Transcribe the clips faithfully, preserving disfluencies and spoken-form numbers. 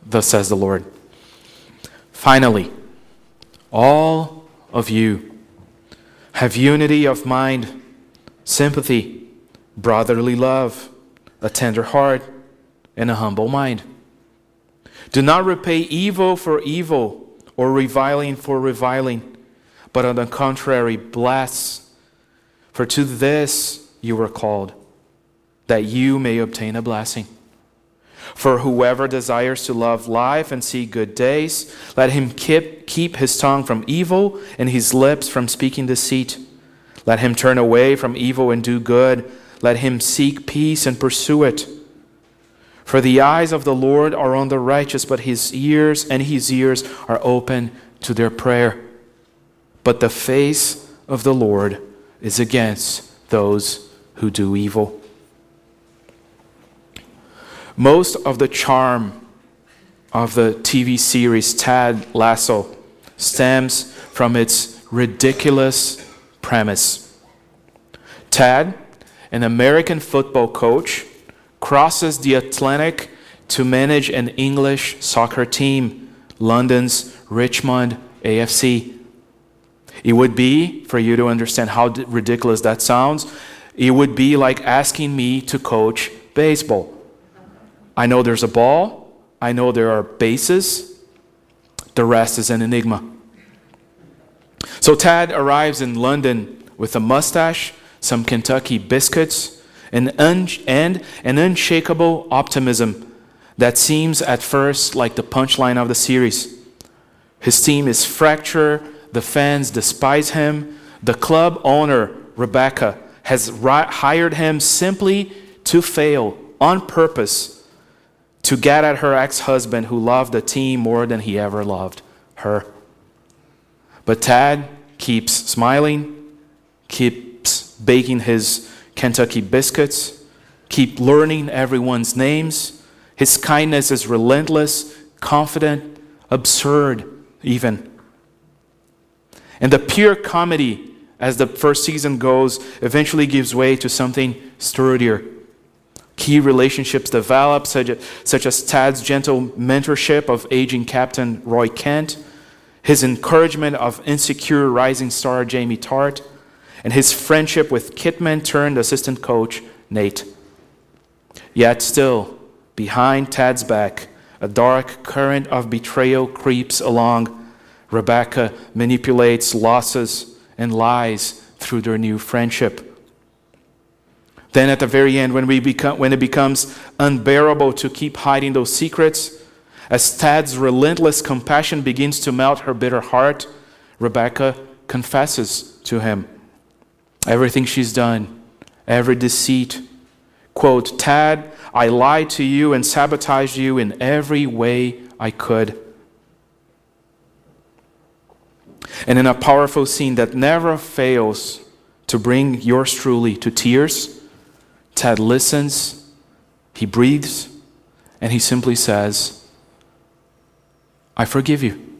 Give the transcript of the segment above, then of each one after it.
Thus says the Lord. Finally, all of you have unity of mind, sympathy, brotherly love, a tender heart, and a humble mind. Do not repay evil for evil or reviling for reviling, but on the contrary, bless. For to this you were called, that you may obtain a blessing. For whoever desires to love life and see good days, let him keep, keep his tongue from evil and his lips from speaking deceit. Let him turn away from evil and do good. Let him seek peace and pursue it. For the eyes of the Lord are on the righteous, but his ears and his ears are open to their prayer. But the face of the Lord is against those who do evil. Most of the charm of the T V series Ted Lasso stems from its ridiculous premise. Ted, an American football coach, crosses the Atlantic to manage an English soccer team, London's Richmond A F C. It would be, for you to understand how ridiculous that sounds, it would be like asking me to coach baseball. I know there's a ball, I know there are bases, the rest is an enigma. So Tad arrives in London with a mustache, some Kentucky biscuits, and, un- and an unshakable optimism that seems at first like the punchline of the series. His team is fractured, the fans despise him, the club owner, Rebecca, has ri- hired him simply to fail on purpose to get at her ex-husband who loved the team more than he ever loved her. But Tad keeps smiling, keeps baking his Kentucky biscuits, keep learning everyone's names. His kindness is relentless, confident, absurd even. And the pure comedy, as the first season goes, eventually gives way to something sturdier. Key relationships develop, such as, such as Tad's gentle mentorship of aging Captain Roy Kent, his encouragement of insecure rising star Jamie Tart, and his friendship with Kitman turned assistant coach Nate. Yet still, behind Tad's back, a dark current of betrayal creeps along. Rebecca manipulates losses and lies through their new friendship. Then at the very end, when we become, when it becomes unbearable to keep hiding those secrets, as Tad's relentless compassion begins to melt her bitter heart, Rebecca confesses to him everything she's done, every deceit. Quote, Tad, I lied to you and sabotaged you in every way I could. And in a powerful scene that never fails to bring yours truly to tears, Tad listens, he breathes, and he simply says, I forgive you.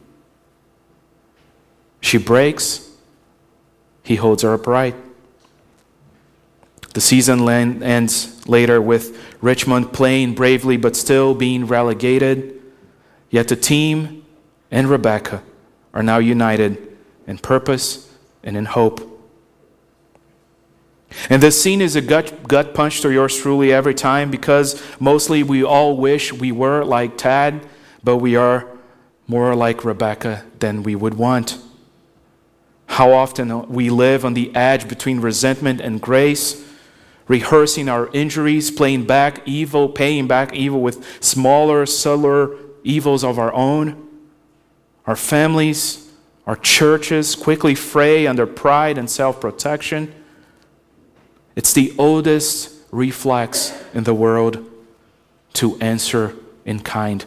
She breaks, he holds her upright. The season ends later with Richmond playing bravely but still being relegated. Yet the team and Rebecca are now united in purpose and in hope. And this scene is a gut, gut punch to yours truly every time, because mostly we all wish we were like Tad, but we are more like Rebecca than we would want. How often we live on the edge between resentment and grace, rehearsing our injuries, playing back evil, paying back evil with smaller, subtler evils of our own. Our families, our churches quickly fray under pride and self-protection. It's the oldest reflex in the world to answer in kind.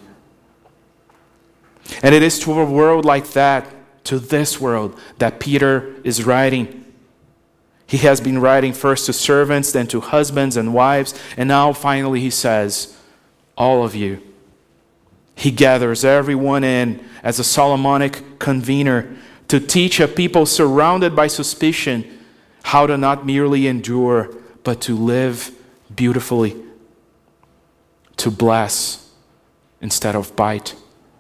And it is to a world like that, to this world, that Peter is writing. He has been writing first to servants, then to husbands and wives, and now finally he says, all of you. He gathers everyone in as a Solomonic convener to teach a people surrounded by suspicion how to not merely endure, but to live beautifully, to bless, instead of bite.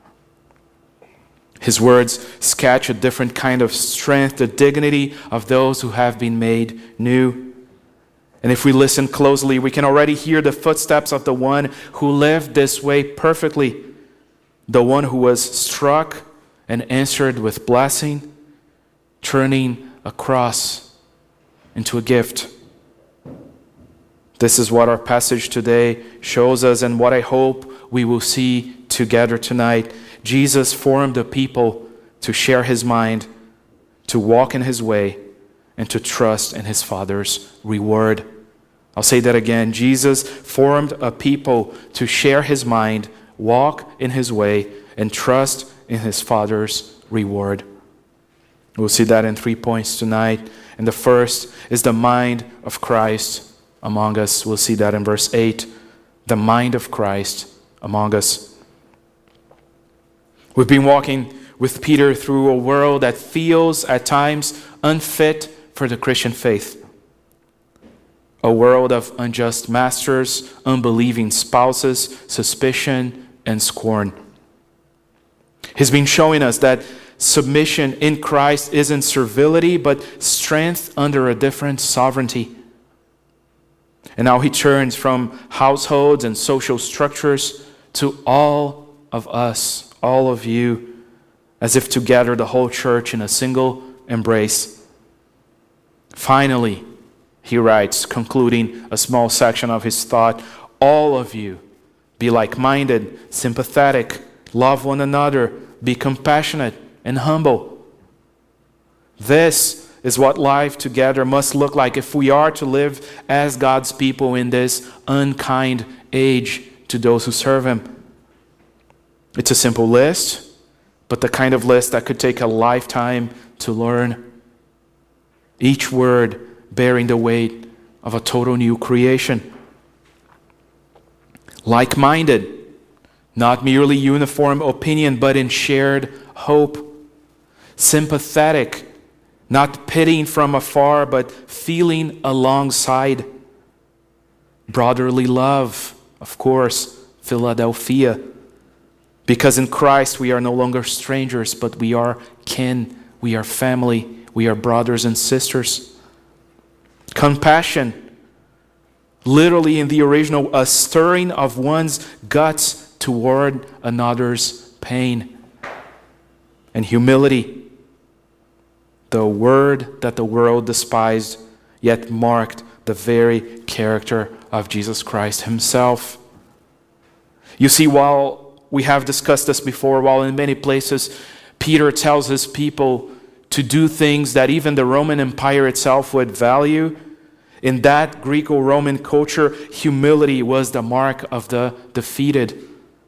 His words sketch a different kind of strength, the dignity of those who have been made new. And if we listen closely, we can already hear the footsteps of the one who lived this way perfectly, the one who was struck and answered with blessing, turning a cross into a gift. This is what our passage today shows us, and what I hope we will see together tonight. Jesus formed a people to share his mind, to walk in his way, and to trust in his Father's reward. I'll say that again. Jesus formed a people to share his mind, walk in his way, and trust in his Father's reward. We'll see that in three points tonight. And the first is the mind of Christ among us. We'll see that in verse eight. The mind of Christ among us. We've been walking with Peter through a world that feels at times unfit for the Christian faith. A world of unjust masters, unbelieving spouses, suspicion, and scorn. He's been showing us that submission in Christ isn't servility, but strength under a different sovereignty. And now he turns from households and social structures to all of us, all of you, as if to gather the whole church in a single embrace. Finally, he writes, concluding a small section of his thought, all of you, be like-minded, sympathetic, love one another, be compassionate and humble. This is what life together must look like if we are to live as God's people in this unkind age to those who serve him. It's a simple list, but the kind of list that could take a lifetime to learn. Each word bearing the weight of a total new creation. Like-minded, not merely uniform opinion, but in shared hope. Sympathetic, not pitying from afar, but feeling alongside. Brotherly love, of course, Philadelphia. Because in Christ we are no longer strangers, but we are kin, we are family, we are brothers and sisters. Compassion, literally in the original, a stirring of one's guts toward another's pain. And humility, the word that the world despised, yet marked the very character of Jesus Christ himself. You see, while we have discussed this before, while in many places Peter tells his people to do things that even the Roman Empire itself would value, in that Greco-Roman culture, humility was the mark of the defeated.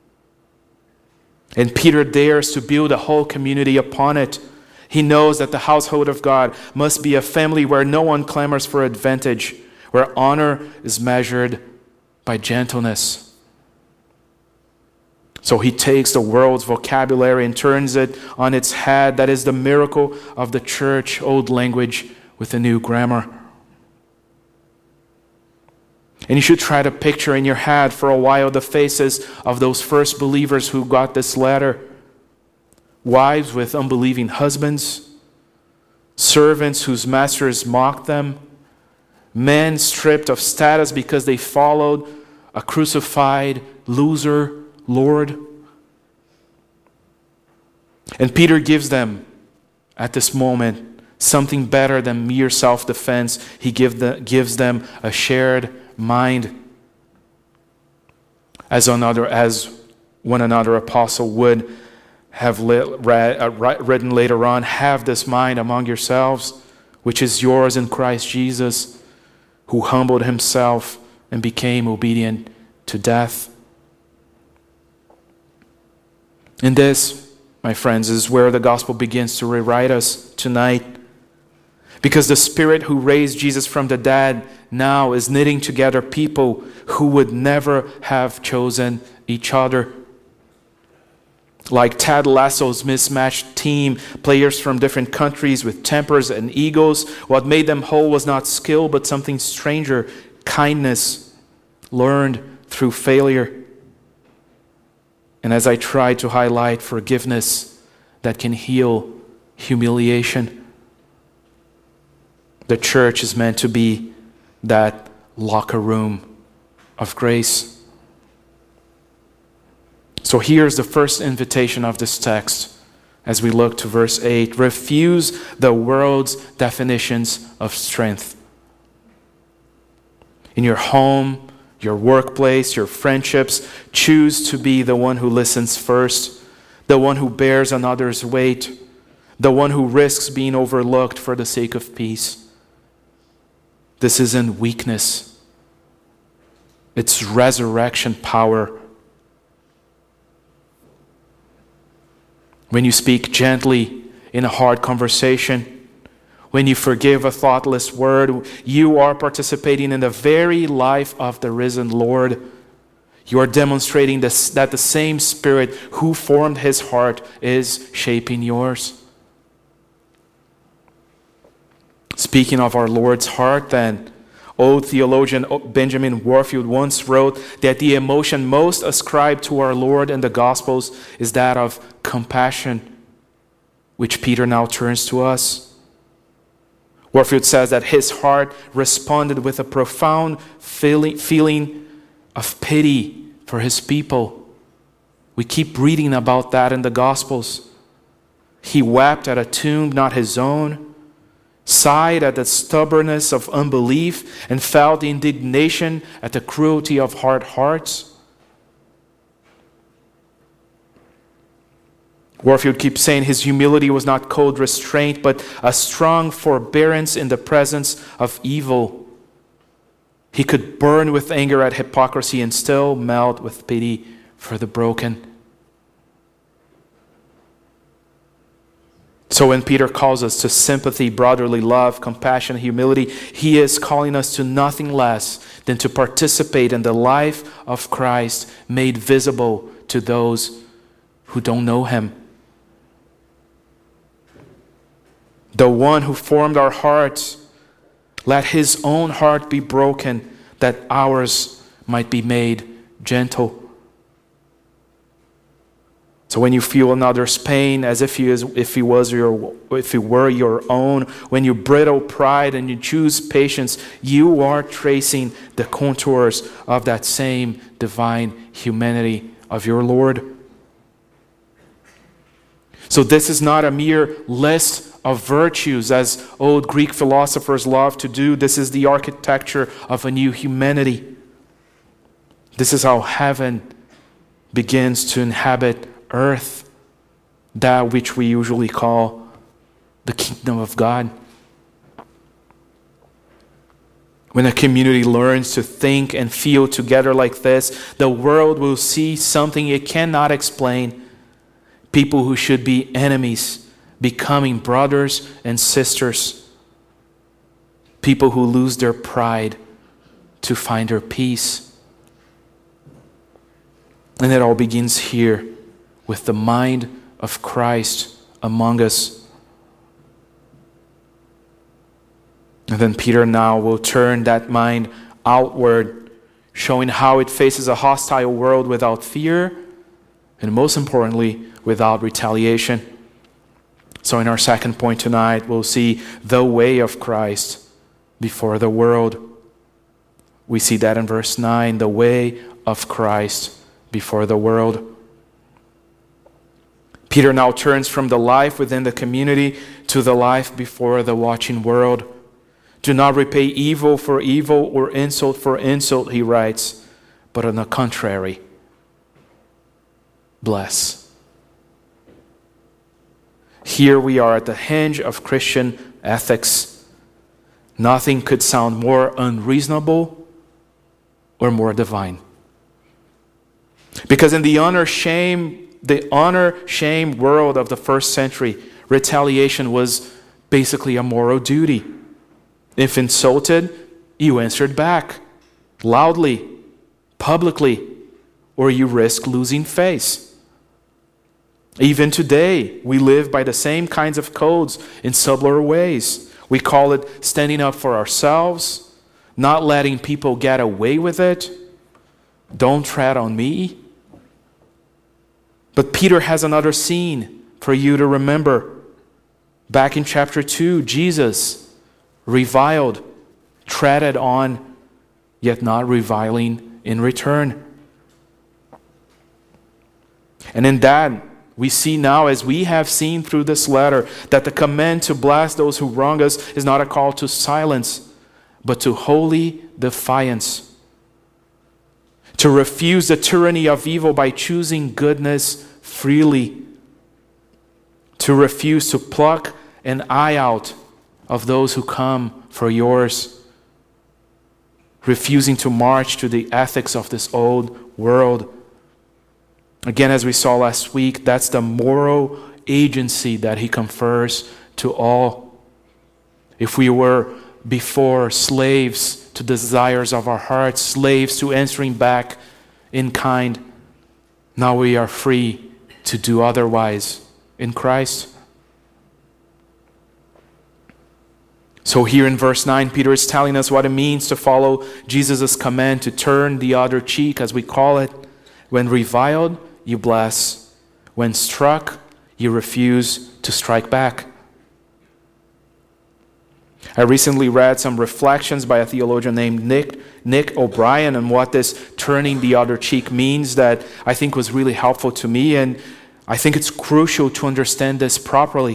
And Peter dares to build a whole community upon it. He knows that the household of God must be a family where no one clamors for advantage, where honor is measured by gentleness. So he takes the world's vocabulary and turns it on its head. That is the miracle of the church, old language with a new grammar. And you should try to picture in your head for a while the faces of those first believers who got this letter. Wives with unbelieving husbands, servants whose masters mocked them, men stripped of status because they followed a crucified loser Lord. And Peter gives them, at this moment, something better than mere self-defense. He give the, gives them a shared mind, as another, as one another apostle would have lit, read, uh, written later on, have this mind among yourselves, which is yours in Christ Jesus, who humbled himself and became obedient to death. And this, my friends, is where the gospel begins to rewrite us tonight. Because the Spirit who raised Jesus from the dead now is knitting together people who would never have chosen each other. Like Ted Lasso's mismatched team, players from different countries with tempers and egos, what made them whole was not skill, but something stranger, kindness, learned through failure. And as I try to highlight forgiveness that can heal humiliation, the church is meant to be that locker room of grace. So here's the first invitation of this text as we look to verse eight. Refuse the world's definitions of strength. In your home, your workplace, your friendships, choose to be the one who listens first, the one who bears another's weight, the one who risks being overlooked for the sake of peace. This isn't weakness. It's resurrection power. When you speak gently in a hard conversation, when you forgive a thoughtless word, you are participating in the very life of the risen Lord. You are demonstrating this, that the same Spirit who formed his heart is shaping yours. Speaking of our Lord's heart, then, old theologian Benjamin Warfield once wrote that the emotion most ascribed to our Lord in the Gospels is that of compassion, which Peter now turns to us. Warfield says that his heart responded with a profound feeling, feeling of pity for his people. We keep reading about that in the Gospels. He wept at a tomb not his own, sighed at the stubbornness of unbelief, and felt the indignation at the cruelty of hard hearts. Warfield keeps saying his humility was not cold restraint, but a strong forbearance in the presence of evil. He could burn with anger at hypocrisy and still melt with pity for the broken. So when Peter calls us to sympathy, brotherly love, compassion, humility, he is calling us to nothing less than to participate in the life of Christ made visible to those who don't know him. The one who formed our hearts, let his own heart be broken, that ours might be made gentle. So when you feel another's pain as if he is, if he was your, if he were your own, when you brittle pride and you choose patience, you are tracing the contours of that same divine humanity of your Lord. So this is not a mere list of virtues, as old Greek philosophers love to do. This is the architecture of a new humanity. This is how heaven begins to inhabit earth, that which we usually call the kingdom of God. When a community learns to think and feel together like this, the world will see something it cannot explain. People who should be enemies becoming brothers and sisters. People who lose their pride to find their peace. And it all begins here with the mind of Christ among us. And then Peter now will turn that mind outward, showing how it faces a hostile world without fear, and most importantly, without retaliation. So in our second point tonight, we'll see the way of Christ before the world. We see that in verse nine, the way of Christ before the world. Peter now turns from the life within the community to the life before the watching world. Do not repay evil for evil or insult for insult, he writes, but on the contrary, bless. Here we are at the hinge of Christian ethics. Nothing could sound more unreasonable or more divine. Because in the honor shame, the honor shame world of the first century, retaliation was basically a moral duty. If insulted, you answered back loudly, publicly, or you risk losing face. Even today, we live by the same kinds of codes in subtler ways. We call it standing up for ourselves, not letting people get away with it. Don't tread on me. But Peter has another scene for you to remember. Back in chapter two, Jesus reviled, treaded on, yet not reviling in return. And in that, we see now, as we have seen through this letter, that the command to bless those who wrong us is not a call to silence, but to holy defiance. To refuse the tyranny of evil by choosing goodness freely. To refuse to pluck an eye out of those who come for yours. Refusing to march to the ethics of this old world. Again, as we saw last week, that's the moral agency that he confers to all. If we were before slaves to the desires of our hearts, slaves to answering back in kind, now we are free to do otherwise in Christ. So here in verse nine, Peter is telling us what it means to follow Jesus' command to turn the other cheek, as we call it. When reviled, you bless. When struck, you refuse to strike back. I recently read some reflections by a theologian named Nick, Nick O'Brien on what this turning the other cheek means that I think was really helpful to me, and I think it's crucial to understand this properly.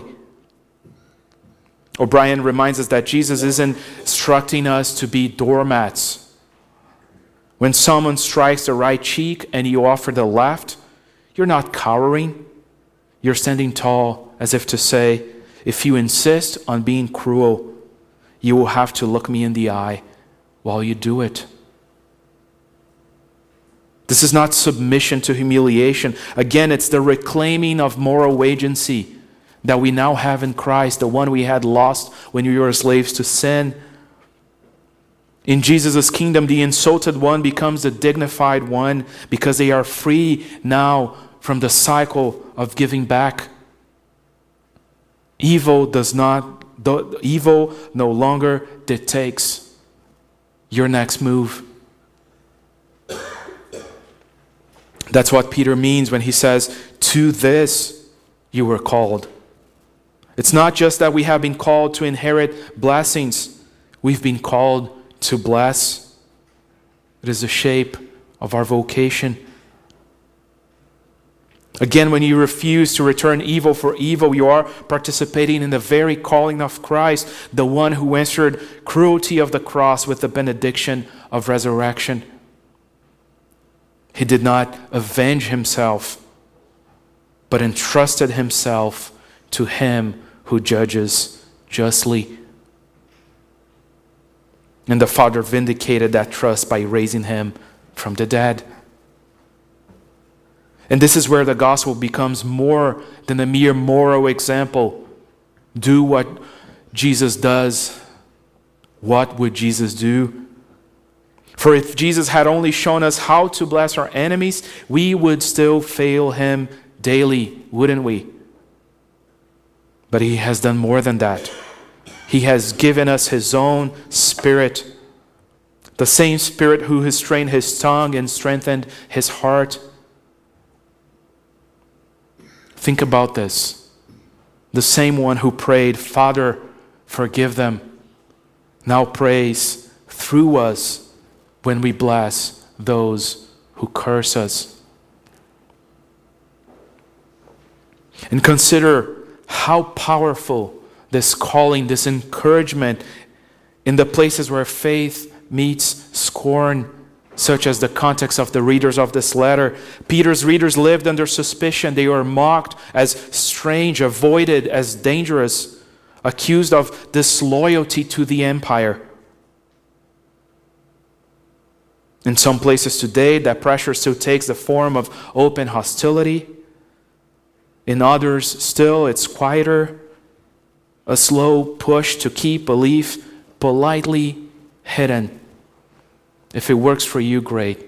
O'Brien reminds us that Jesus isn't instructing us to be doormats. When someone strikes the right cheek and you offer the left, you're not cowering. You're standing tall, as if to say, if you insist on being cruel, you will have to look me in the eye while you do it. This is not submission to humiliation. Again, it's the reclaiming of moral agency that we now have in Christ, the one we had lost when we were slaves to sin. In Jesus' kingdom, the insulted one becomes the dignified one because they are free now from the cycle of giving back. Evil does not, the, evil no longer dictates your next move. That's what Peter means when he says, to this you were called. It's not just that we have been called to inherit blessings. We've been called to bless. It is the shape of our vocation. Again, when you refuse to return evil for evil, you are participating in the very calling of Christ, the one who answered cruelty of the cross with the benediction of resurrection. He did not avenge himself, but entrusted himself to him who judges justly. And the Father vindicated that trust by raising him from the dead. And this is where the gospel becomes more than a mere moral example. Do what Jesus does. What would Jesus do? For if Jesus had only shown us how to bless our enemies, we would still fail him daily, wouldn't we? But he has done more than that. He has given us his own Spirit, the same Spirit who has trained his tongue and strengthened his heart. Think about this. The same one who prayed, Father, forgive them, now prays through us when we bless those who curse us. And consider how powerful this calling, this encouragement in the places where faith meets scorn, such as the context of the readers of this letter. Peter's readers lived under suspicion. They were mocked as strange, avoided as dangerous, accused of disloyalty to the empire. In some places today, that pressure still takes the form of open hostility. In others, still, it's quieter, a slow push to keep belief politely hidden. If it works for you, great.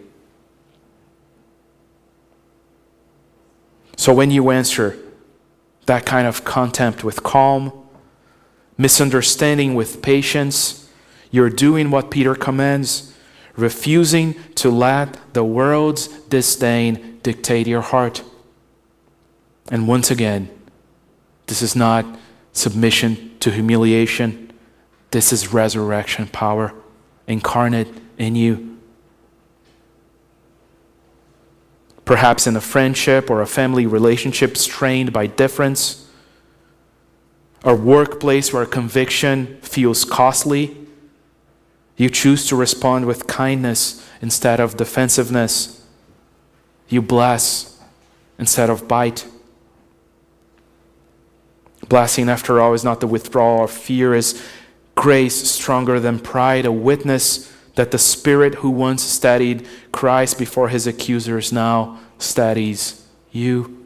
So when you answer that kind of contempt with calm, misunderstanding with patience, you're doing what Peter commands, refusing to let the world's disdain dictate your heart. And once again, this is not submission to humiliation. This is resurrection power incarnate in you. Perhaps in a friendship or a family relationship strained by difference, a workplace where conviction feels costly, you choose to respond with kindness instead of defensiveness. You bless instead of bite. Blessing, after all, is not the withdrawal of fear, is grace stronger than pride, a witness that the Spirit who once steadied Christ before his accusers now steadies you.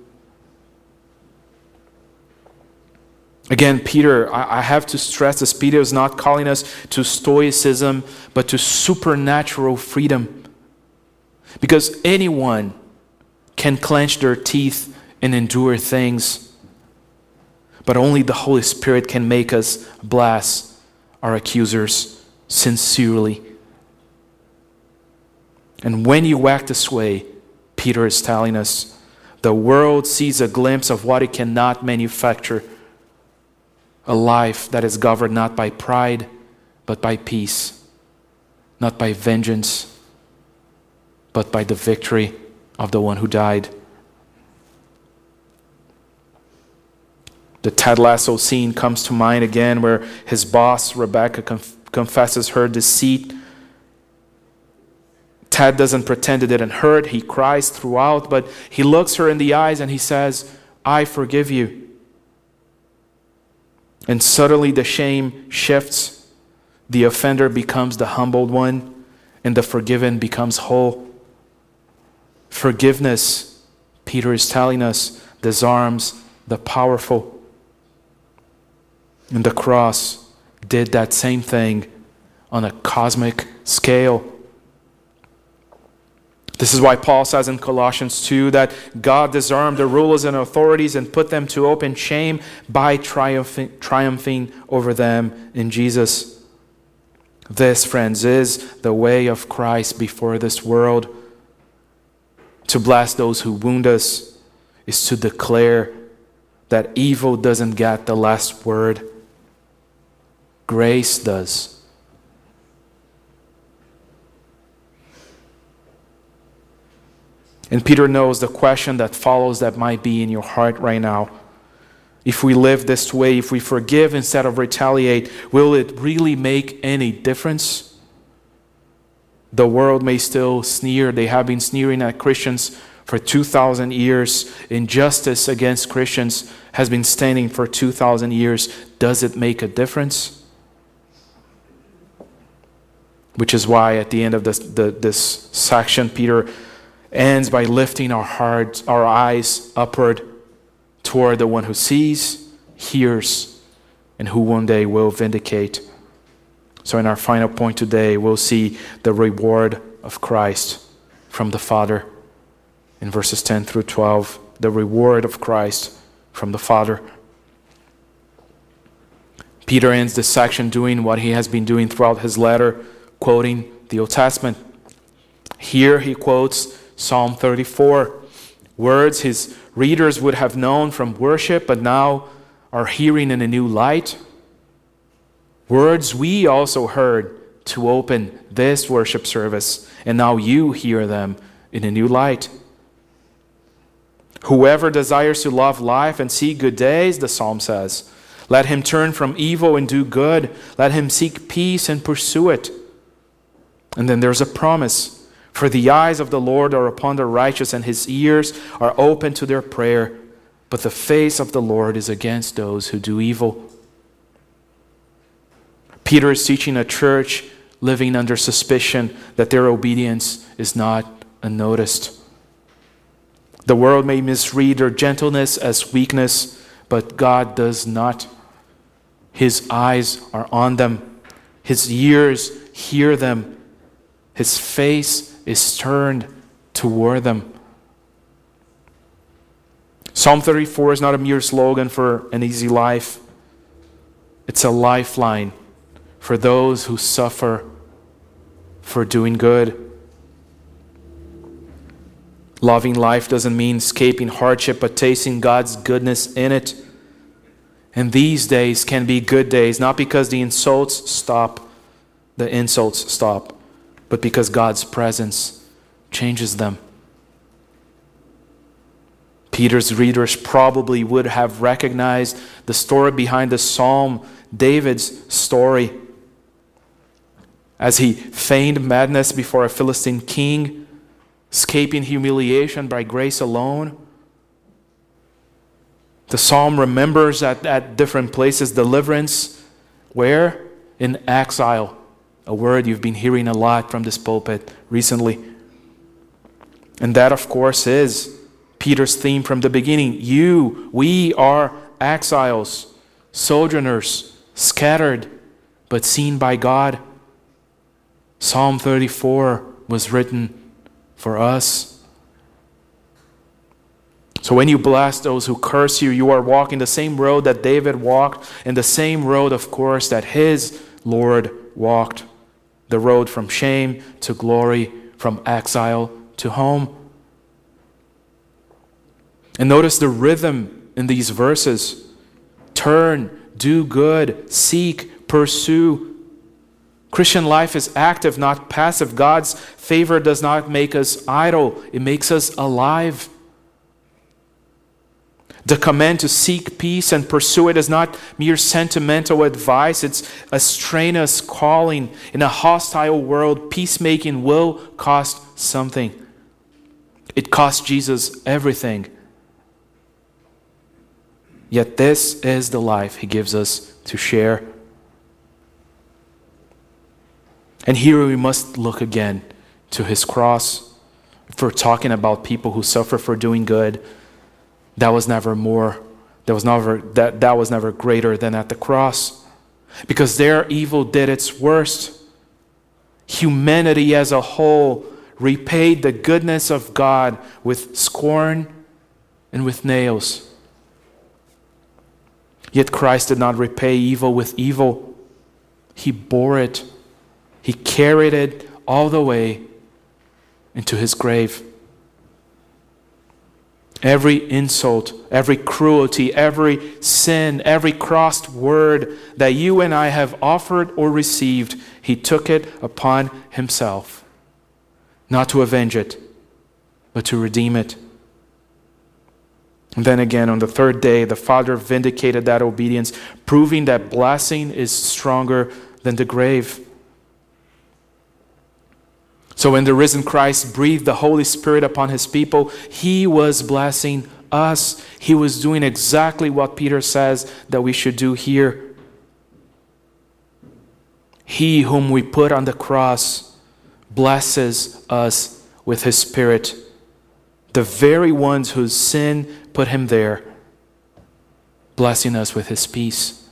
Again, Peter, I have to stress this, Peter is not calling us to stoicism, but to supernatural freedom. Because anyone can clench their teeth and endure things, but only the Holy Spirit can make us bless our accusers sincerely. And when you act this way, Peter is telling us, the world sees a glimpse of what it cannot manufacture. A life that is governed not by pride, but by peace. Not by vengeance, but by the victory of the one who died. The Ted Lasso scene comes to mind again, where his boss, Rebecca, conf- confesses her deceit. Ted doesn't pretend it didn't hurt. He cries throughout, but he looks her in the eyes and he says, I forgive you. And suddenly the shame shifts. The offender becomes the humbled one, and the forgiven becomes whole. Forgiveness, Peter is telling us, disarms the powerful. And the cross did that same thing on a cosmic scale. This is why Paul says in Colossians two that God disarmed the rulers and authorities and put them to open shame by triumphing, triumphing over them in Jesus. This, friends, is the way of Christ before this world. To bless those who wound us is to declare that evil doesn't get the last word. Grace does. And Peter knows the question that follows that might be in your heart right now. If we live this way, if we forgive instead of retaliate, will it really make any difference? The world may still sneer. They have been sneering at Christians for two thousand years. Injustice against Christians has been standing for two thousand years. Does it make a difference? Which is why at the end of this, the, this section, Peter ends by lifting our hearts, our eyes upward toward the one who sees, hears, and who one day will vindicate. So in our final point today, we'll see the reward of Christ from the Father. In verses ten through twelve, the reward of Christ from the Father. Peter ends this section doing what he has been doing throughout his letter, quoting the Old Testament. Here he quotes Psalm thirty-four, words his readers would have known from worship, but now are hearing in a new light. Words we also heard to open this worship service, and now you hear them in a new light. Whoever desires to love life and see good days, the psalm says, let him turn from evil and do good. Let him seek peace and pursue it. And then there's a promise. For the eyes of the Lord are upon the righteous, and his ears are open to their prayer. But the face of the Lord is against those who do evil. Peter is teaching a church living under suspicion that their obedience is not unnoticed. The world may misread their gentleness as weakness, but God does not. His eyes are on them. His ears hear them. His face is turned toward them. Psalm thirty-four is not a mere slogan for an easy life. It's a lifeline for those who suffer for doing good. Loving life doesn't mean escaping hardship, but tasting God's goodness in it. And these days can be good days, not because the insults stop, the insults stop, but because God's presence changes them. Peter's readers probably would have recognized the story behind the psalm, David's story. As he feigned madness before a Philistine king, escaping humiliation by grace alone. The psalm remembers at, at different places deliverance. Where? In exile. A word you've been hearing a lot from this pulpit recently. And that, of course, is Peter's theme from the beginning. You, we are exiles, sojourners, scattered, but seen by God. Psalm thirty-four was written for us. So when you bless those who curse you, you are walking the same road that David walked, and the same road, of course, that his Lord walked. The road from shame to glory, from exile to home. And notice the rhythm in these verses. Turn, do good, seek, pursue. Christian life is active, not passive. God's favor does not make us idle. It makes us alive. The command to seek peace and pursue it is not mere sentimental advice. It's a strenuous calling. In a hostile world, peacemaking will cost something. It cost Jesus everything. Yet this is the life he gives us to share. And here we must look again to his cross. If we're talking about people who suffer for doing good, that was never more, that was never that, that was never greater than at the cross. Because their evil did its worst. Humanity as a whole repaid the goodness of God with scorn and with nails. Yet Christ did not repay evil with evil. He bore it. He carried it all the way into his grave. Every insult, every cruelty, every sin, every crossed word that you and I have offered or received, he took it upon himself. Not to avenge it, but to redeem it. And then again, on the third day, the Father vindicated that obedience, proving that blessing is stronger than the grave. So when the risen Christ breathed the Holy Spirit upon his people, he was blessing us. He was doing exactly what Peter says that we should do here. He whom we put on the cross blesses us with his Spirit. The very ones whose sin put him there, blessing us with his peace.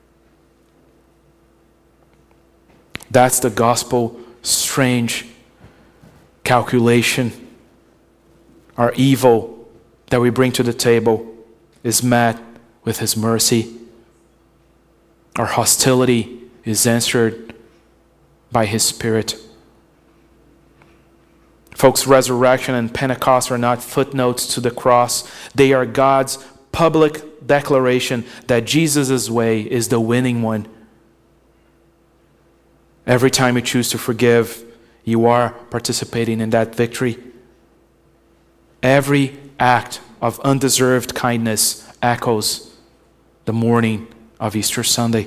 That's the gospel strange calculation. Our evil that we bring to the table is met with his mercy. Our hostility is answered by his Spirit. Folks, resurrection and Pentecost are not footnotes to the cross. They are God's public declaration that Jesus' way is the winning one. Every time you choose to forgive, you are participating in that victory. Every act of undeserved kindness echoes the morning of Easter Sunday.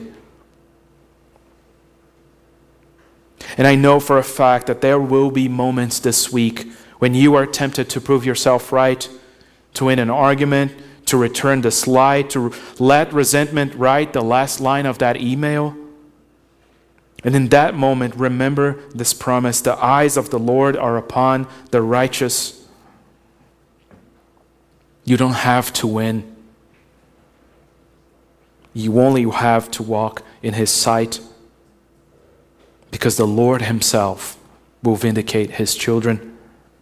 And I know for a fact that there will be moments this week when you are tempted to prove yourself right, to win an argument, to return the slide, to let resentment write the last line of that email. And in that moment, remember this promise: the eyes of the Lord are upon the righteous. You don't have to win. You only have to walk in his sight, because the Lord himself will vindicate his children.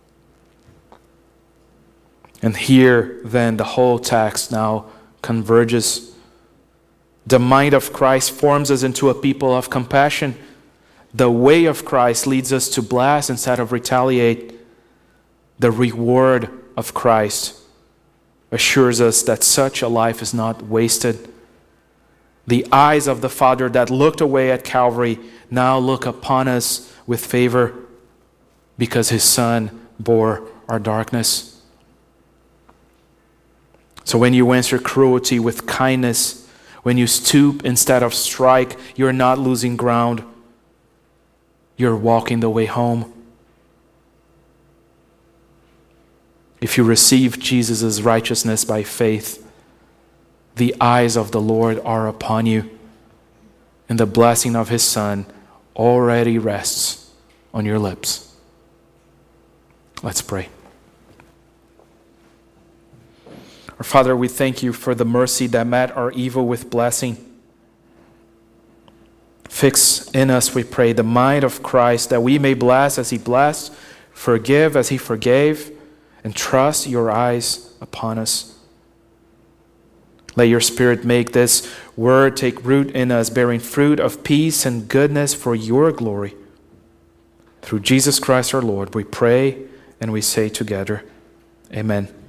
And here, then, the whole text now converges. The mind of Christ forms us into a people of compassion. The way of Christ leads us to bless instead of retaliate. the reward of Christ assures us that such a life is not wasted. The eyes of the Father that looked away at Calvary now look upon us with favor because his Son bore our darkness. So when you answer cruelty with kindness, when you stoop instead of strike, you're not losing ground. You're walking the way home. If you receive Jesus' righteousness by faith, the eyes of the Lord are upon you, and the blessing of his Son already rests on your lips. Let's pray. Our Father, we thank you for the mercy that met our evil with blessing. Fix in us, we pray, the mind of Christ, that we may bless as he blessed, forgive as he forgave, and trust your eyes upon us. Let your Spirit make this word take root in us, bearing fruit of peace and goodness for your glory. Through Jesus Christ our Lord, we pray and we say together, Amen.